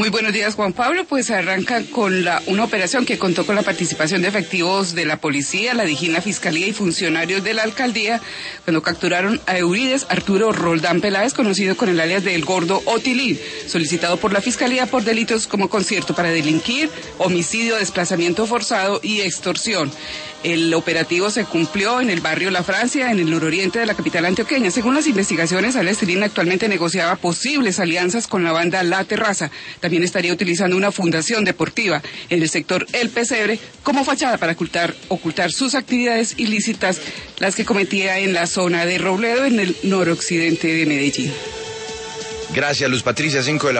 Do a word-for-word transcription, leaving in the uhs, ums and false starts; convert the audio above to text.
Muy buenos días, Juan Pablo. Pues arranca con la, una operación que contó con la participación de efectivos de la policía, la DIJÍN, la Fiscalía y funcionarios de la alcaldía, cuando capturaron a Eurides Arturo Roldán Peláez, conocido con el alias de El Gordo o Tilín, solicitado por la Fiscalía por delitos como concierto para delinquir, homicidio, desplazamiento forzado y extorsión. El operativo se cumplió en el barrio La Francia, en el nororiente de la capital antioqueña. Según las investigaciones, alias Tilín actualmente negociaba posibles alianzas con la banda La Terraza. También estaría utilizando una fundación deportiva en el sector El Pesebre como fachada para ocultar, ocultar sus actividades ilícitas, las que cometía en la zona de Robledo, en el noroccidente de Medellín. Gracias, Luz Patricia. Cinco de la